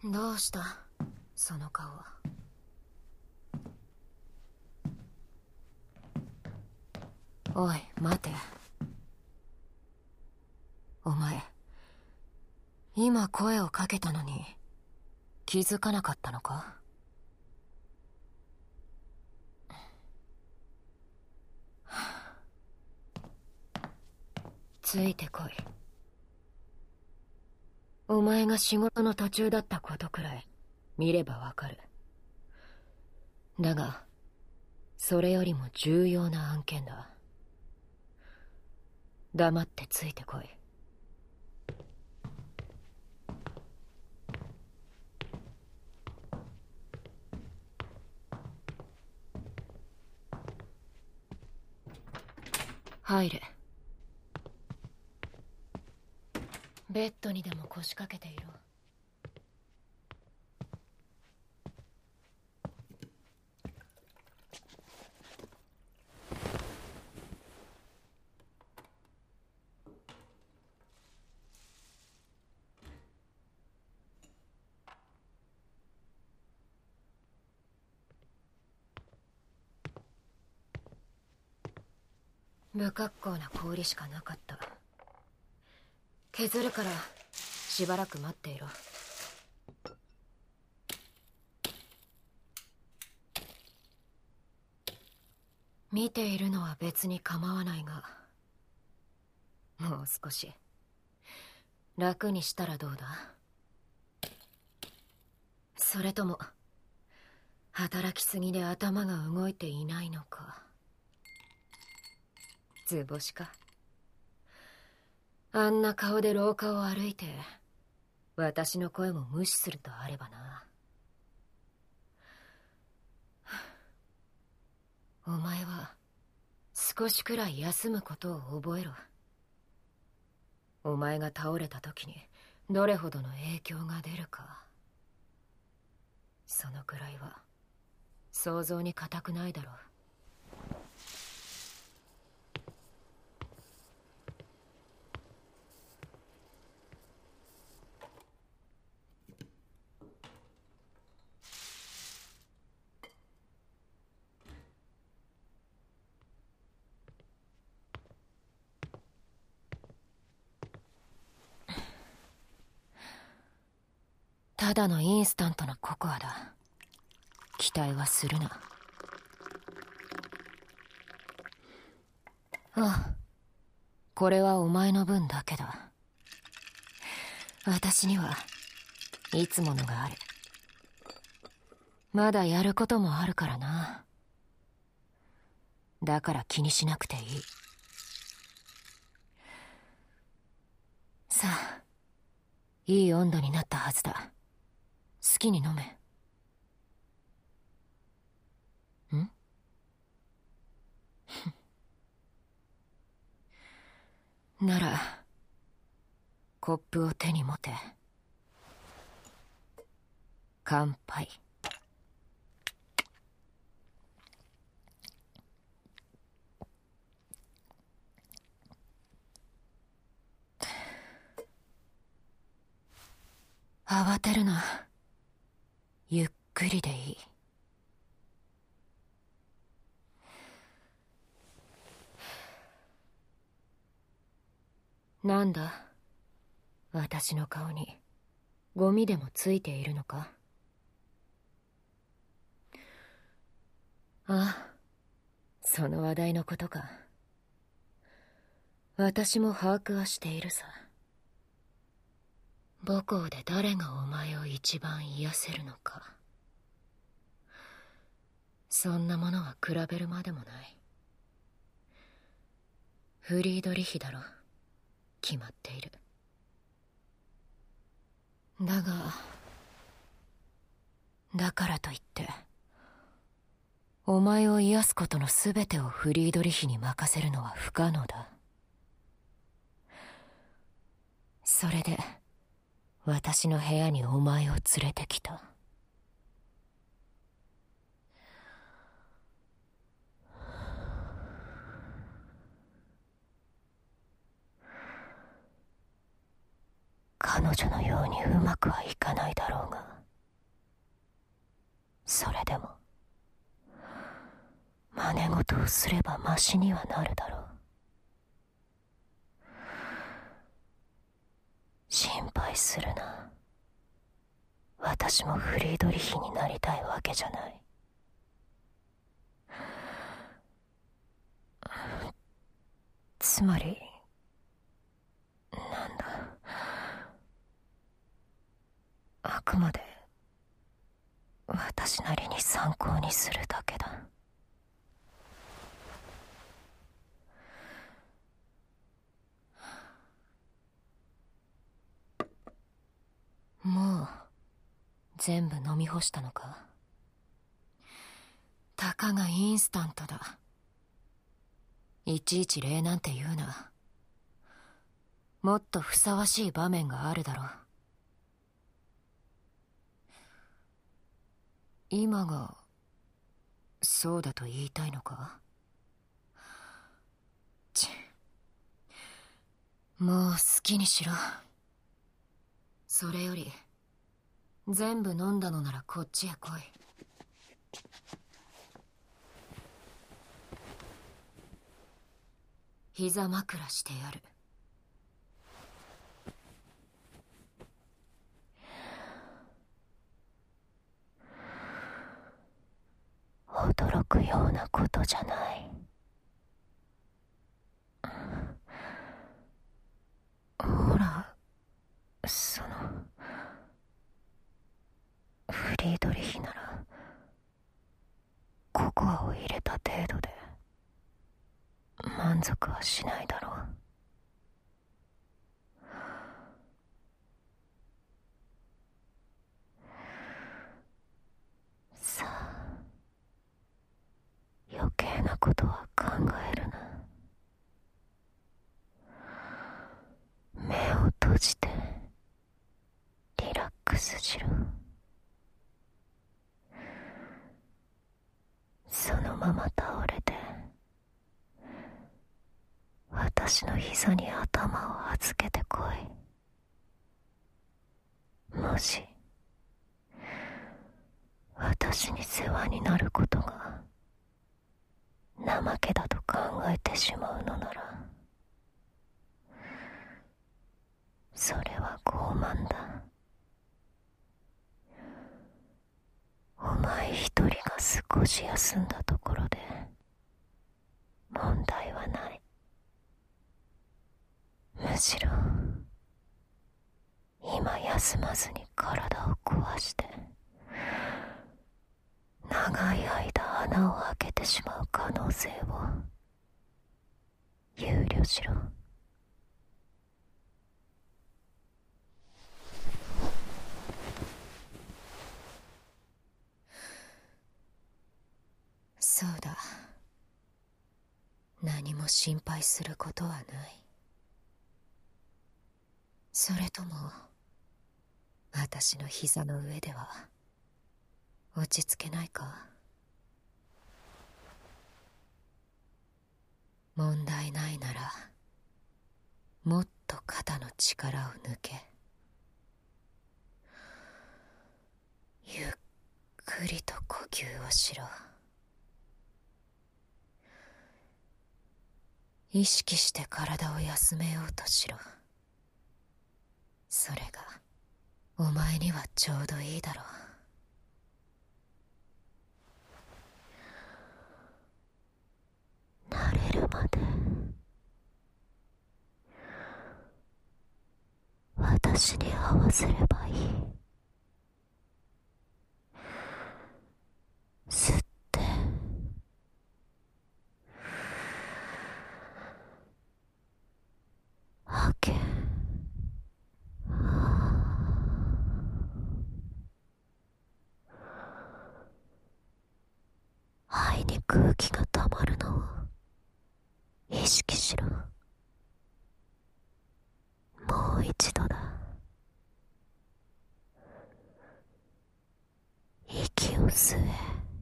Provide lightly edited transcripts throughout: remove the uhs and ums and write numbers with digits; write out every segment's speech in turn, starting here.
どうしたその顔。おい待て。お前今声をかけたのに気づかなかったのか？ついてこい。お前が仕事の途中だったことくらい見ればわかる。だがそれよりも重要な案件だ。黙ってついてこい。入れ。ベッドにでも腰掛けていろ。不格好な氷しかなかった。削るからしばらく待っていろ。見ているのは別に構わないが、もう少し楽にしたらどうだ？それとも働きすぎで頭が動いていないのか？図星か？あんな顔で廊下を歩いて私の声も無視するとあればな。お前は少しくらい休むことを覚えろ。お前が倒れた時にどれほどの影響が出るか、そのくらいは想像に難くないだろう。ただのインスタントなココアだ。期待はするな。ああ、これはお前の分だけだ。私にはいつものがある。まだやることもあるからな。だから気にしなくていい。さあ、いい温度になったはずだ。好きに飲め。ん？ならコップを手に持て。乾杯。慌てるな。ゆっくりでいい。なんだ、私の顔にゴミでもついているのか？ああ、その話題のことか。私も把握はしているさ。母校で誰がお前を一番癒せるのか、そんなものは比べるまでもない。フリードリヒだろ、決まっている。だからといってお前を癒すことの全てをフリードリヒに任せるのは不可能だ。それで私の部屋にお前を連れてきた。彼女のようにうまくはいかないだろうが。 それでも真似事をすればマシにはなるだろう。心配するな。私もフリードリヒになりたいわけじゃない。つまり、なんだ。あくまで私なりに参考にするだけだ。もう全部飲み干したのか？たかがインスタントだ。いちいち礼なんて言うな。もっとふさわしい場面があるだろう。今がそうだと言いたいのか？もう好きにしろ。それより全部飲んだのならこっちへ来い。膝枕してやる。驚くようなことじゃない。ほら、フリードリヒならココアを入れた程度で満足はしないだろう。さあ、余計なことは考えるな。目を閉じてリラックスしろ。そのまま倒れて私の膝に頭を預けてこい。もし私に世話になることが怠けだと考えてしまうのなら、それは傲慢だ。お前一人が少し休んだところで問題はない。むしろ今休まずに体を壊して長い間穴を開けてしまう可能性を憂慮しろ。そうだ。何も心配することはない。それとも私の膝の上では落ち着けないか？問題ないならもっと肩の力を抜け。ゆっくりと呼吸をしろ。意識して体を休めようとしろ。それがお前にはちょうどいいだろう。慣れるまで私に合わせればいい。吸って吐け。肺に空気がたまるのを意識しろ。もう一度だ。息を吸え。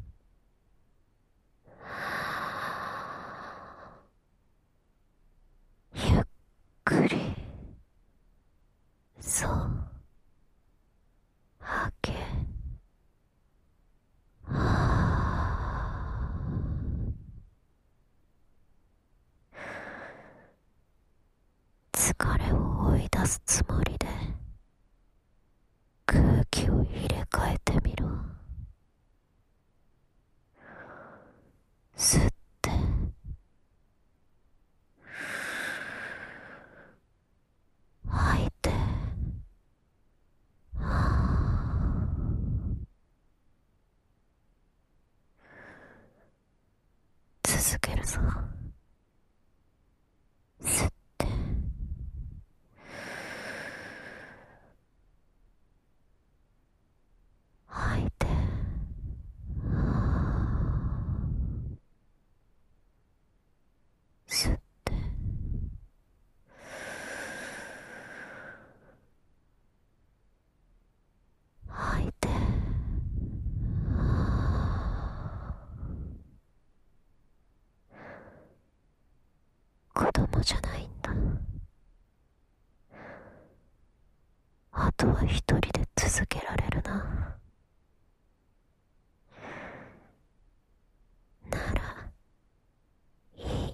ゆっくり。そう。吐け。 たすつもりで空気を入れ替えてみろ。吸って吐いて、続けるぞ。吸って吐いて、吸って吐いて、子供じゃないんだ。あとは一人で続けられるな。ならいい。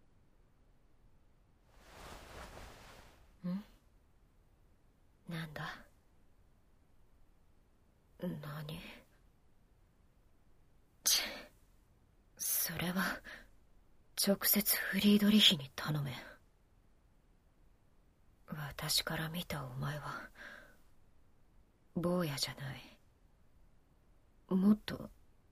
なんだ。何？それは直接フリードリヒに頼め。私から見たお前は坊やじゃない。もっと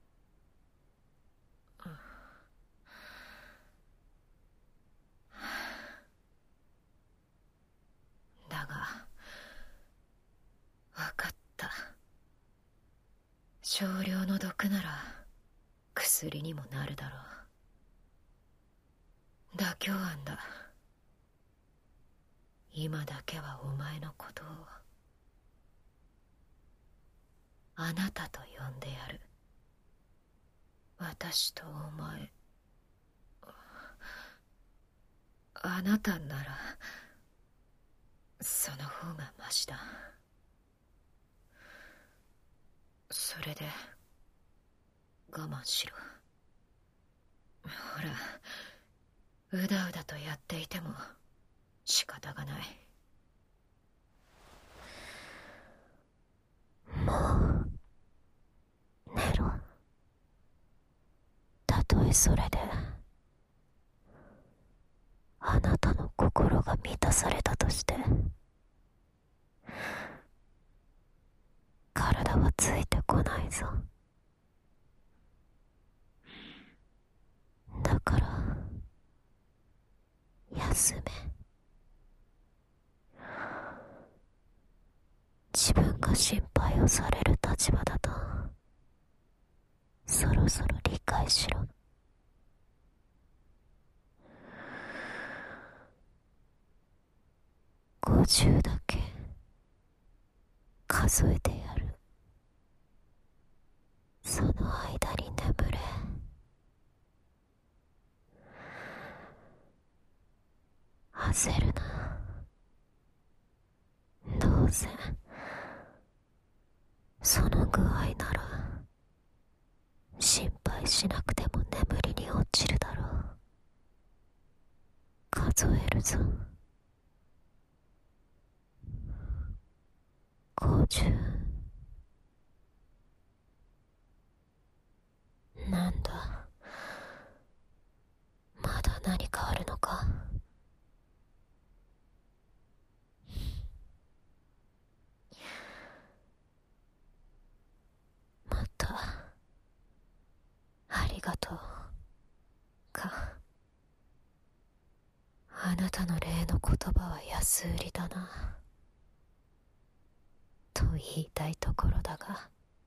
だが分かった。少量の毒なら薬にもなるだろう。妥協案だ。今だけはお前のことをあなたと呼んでやる。私とお前、あなたならその方がマシだ。それで我慢しろ。ほら、うだうだとやっていても仕方がない。 もう寝ろ。たとえそれであなたの心が満たされたとして体はついてこないぞ。だから休め。自分が心配をされる立場だとそろそろ理解しろ。50だけ数えてやる。その間に眠れ。焦るな。どうせその具合なら心配しなくても眠りに落ちるだろう。数えるぞ。50。なんだ、まだ何かあるのか。またありがとうか。あなたの例の言葉は安売りだなと言いたいところだが、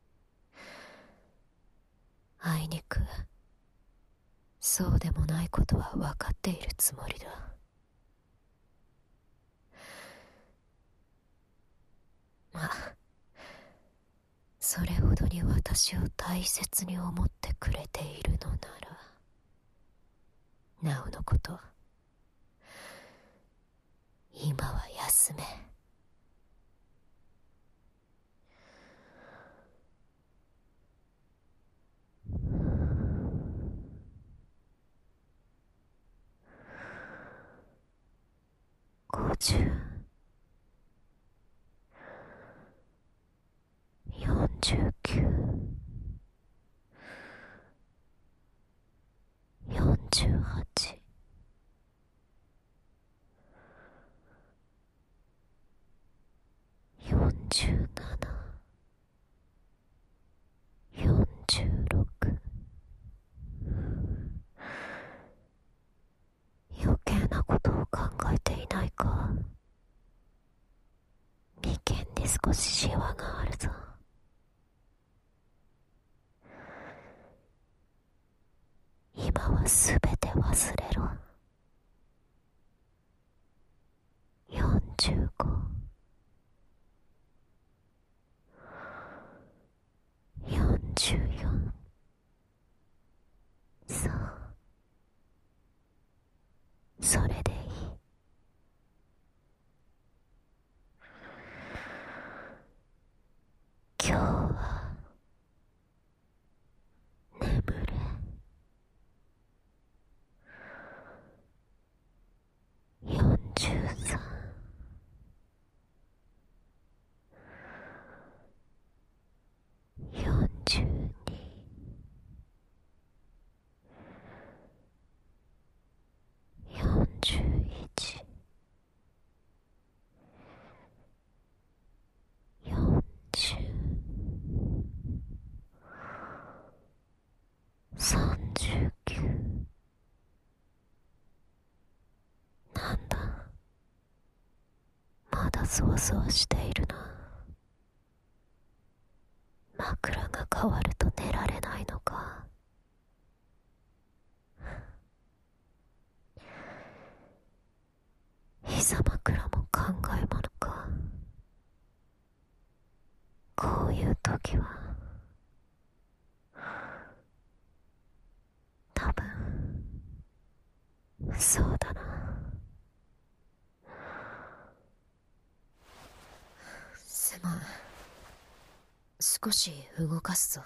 あいにくそうでもないことは分かっているつもりだ。まあ、それほどに私を大切に思ってくれているのなら、なおのこと今は休め。50。 少しシワがあるぞ。今はすべて忘れろ。45、44、そう、それでいい。今日は眠れ。43、42、41、40、39。なんだ、まだそわそわしているな。枕が変わると寝られないのか。膝枕も考えものか。こういう時は多分そうだな。 すまん。少し動かすぞ。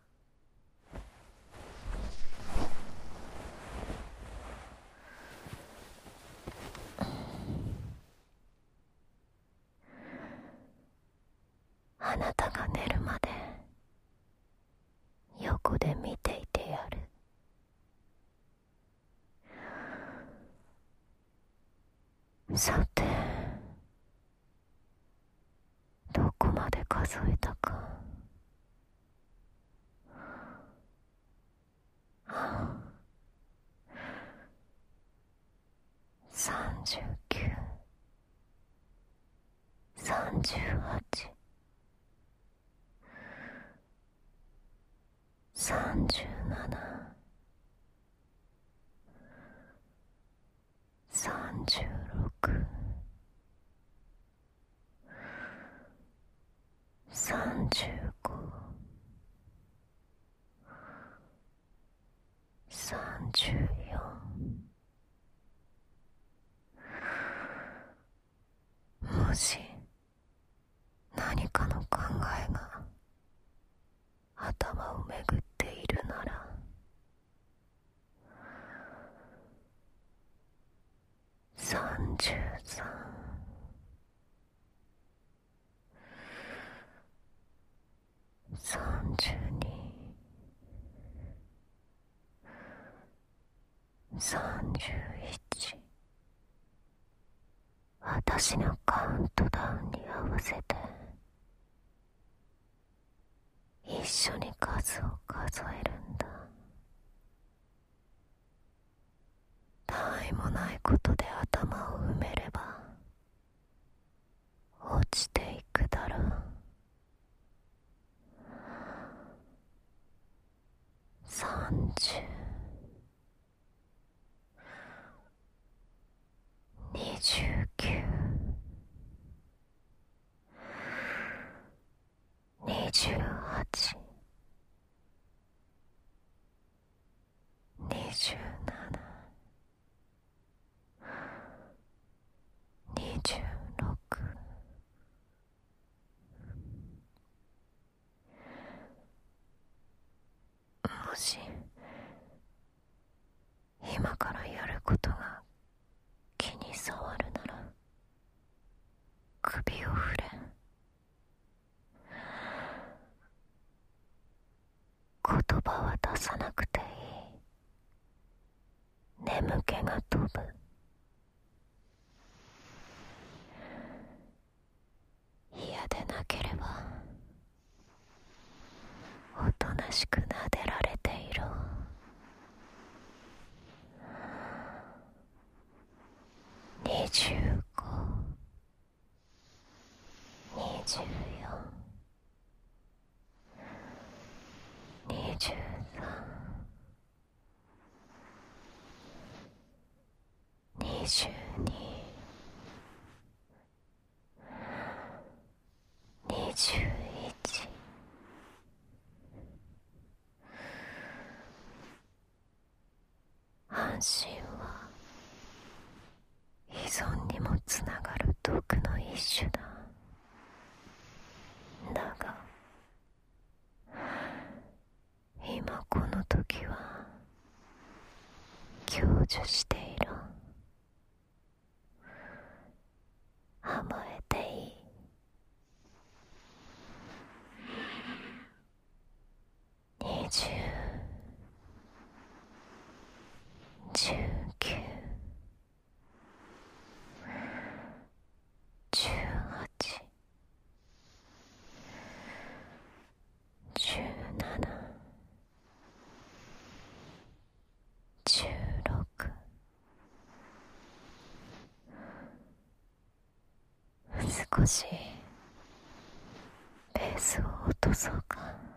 あなたが寝るまで横で見ていてやる。さて、どこまで数えたか。39、38、37、36、35、34。もし何かの考えが頭をめぐっているなら、33、32、31。私のカウントダウンに合わせて一緒に数を数えるんだ。たわいもないことで頭を埋めれば落ちていくだろう。30、29、28、27、26。もし今からやることが気に障るなら首を振れ。言葉は出さなくていい。眠気が飛ぶ。嫌でなければおとなしく撫でられていろ。25、24、 22、21、半身は依存にもつながる毒の一種だ。だが今この時は享受している。甘えていい。20、19、18、17、16、少しペースを落とそうか。